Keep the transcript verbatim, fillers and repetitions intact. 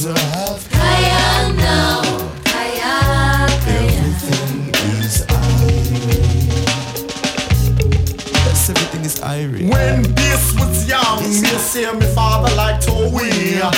to have Kaya now, kaya, kaya. everything is irate. Yes, everything is irate. When this was young, me say me father like to we.